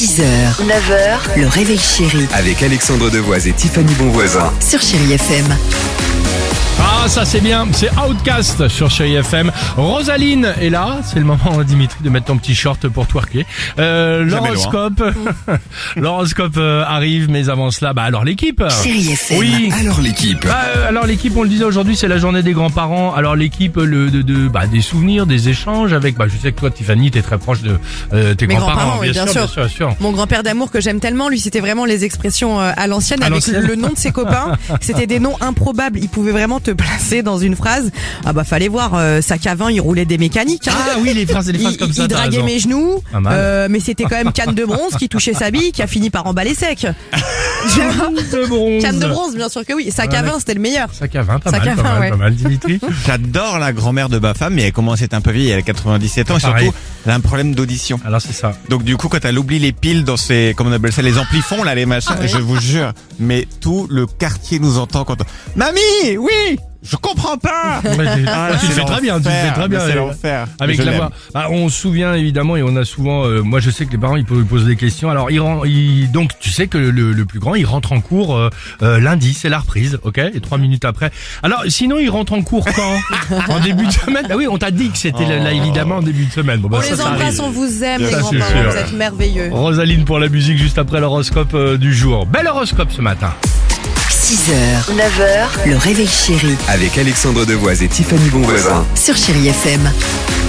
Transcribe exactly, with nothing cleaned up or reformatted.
six heures, neuf heures, le réveil chéri Avec Alexandre Devoise et Tiffany Bonvoisin. sur Chéri F M. Ah, ça c'est bien, c'est Outcast sur Chéri F M. Rosaline est là, c'est le moment, Dimitri, de mettre ton petit short pour twerker. Euh, l'horoscope, l'horoscope euh, arrive, mais avant cela, bah alors l'équipe. Chéri F M. Oui. Alors l'équipe. Bah, euh, alors l'équipe, on le disait aujourd'hui, c'est la journée des grands-parents. Alors l'équipe, le de, de bah des souvenirs, des échanges avec. Bah je sais que toi, Tiffany, t'es très proche de euh, tes Mes grands-parents, grands-parents, oui, bien sûr. bien sûr, bien sûr. Mon grand-père d'amour que j'aime tellement, lui c'était vraiment les expressions euh, à l'ancienne À avec l'ancienne. le nom de ses copains. C'était des noms improbables. Il pouvait vraiment te placer dans une phrase. Ah bah fallait voir, euh, sac à vin, il roulait des mécaniques. Hein. Ah oui, les phrases, les phrases il, comme il- ça. il t'as draguait raison. mes genoux, Pas mal. euh, mais c'était quand même canne de bronze qui touchait sa bille, qui a fini par emballer sec. Tu vois De bronze. Canne de bronze, bien sûr que oui. Sac à Ouais. vin, c'était le meilleur. Sac à vin, pas Sac mal, à pas vin, mal, ouais. pas mal, Dimitri. J'adore la grand-mère de ma femme, mais elle commence à être un peu vieille, elle a quatre-vingt-dix-sept ans, et Pareil. surtout, elle a un problème d'audition. Alors c'est ça. Donc du coup, quand elle oublie les piles dans ses, comment on appelle ça, les amplifons, là, les machins, je vous jure, mais tout le quartier nous entend quand on... Mamie, oui, je comprends pas. Ouais, tu- Ah, tu le c'est fais très bien, tu le fais l'enfer, très bien. mais C'est euh, l'enfer. Avec Je la l'aime. voix. Bah, on se souvient évidemment et on a souvent. Euh, moi, je sais que les parents ils posent, ils posent des questions. Alors, il, ren- il- donc tu sais que le, le plus grand il rentre en cours euh, euh, lundi, c'est la reprise, ok. Et trois minutes après. Alors, sinon, il rentre en cours quand En début de semaine. Bah oui, on t'a dit que c'était là, là, évidemment en début de semaine. Bon, bah, On ça, les ça embrasse, arrive. on vous aime, les Ça, c'est grands-parents, sûr. vous êtes merveilleux. Rosaline pour la musique juste après l'horoscope euh, du jour. Bel horoscope ce matin. six heures, neuf heures, le réveil chéri Avec Alexandre Devoise et Tiffany Bonvoisin. sur Chéri F M.